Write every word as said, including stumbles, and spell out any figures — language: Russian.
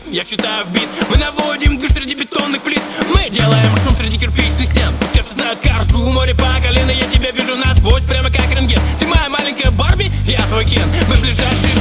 я читаю в бит. Мы наводим дым среди бетонных плит. Мы делаем шум среди кирпичных стен. Пускай все знают Коржу, море по колено. Я тебя вижу насквозь, прямо как рентген. Ты моя маленькая Барби, я твой Кен. Мы ближайшие